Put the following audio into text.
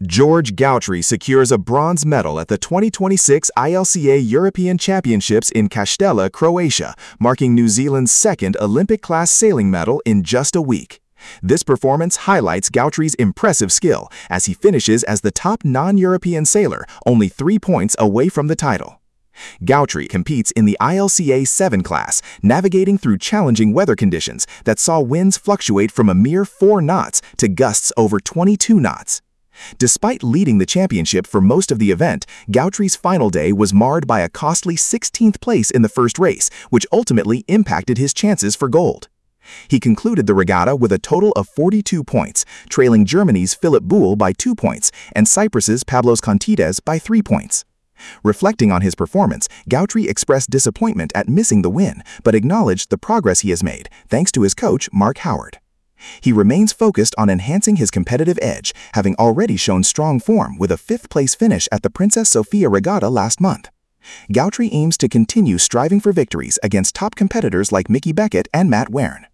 George Gautry secures a bronze medal at the 2026 ILCA European Championships in Castella, Croatia, marking New Zealand's second Olympic-class sailing medal in just a week. This performance highlights Gautry's impressive skill as he finishes as the top non-European sailor, only 3 points away from the title. Gautry competes in the ILCA 7 class, navigating through challenging weather conditions that saw winds fluctuate from a mere 4 knots to gusts over 22 knots. Despite leading the championship for most of the event, Gautry's final day was marred by a costly 16th place in the first race, which ultimately impacted his chances for gold. He concluded the regatta with a total of 42 points, trailing Germany's Philipp Bühl by 2 points and Cyprus's Pavlos Kontides by 3 points. Reflecting on his performance, Gautry expressed disappointment at missing the win, but acknowledged the progress he has made, thanks to his coach, Mark Howard. He remains focused on enhancing his competitive edge, having already shown strong form with a 5th-place finish at the Princess Sophia Regatta last month. Gautry aims to continue striving for victories against top competitors like Mickey Beckett and Matt Wern.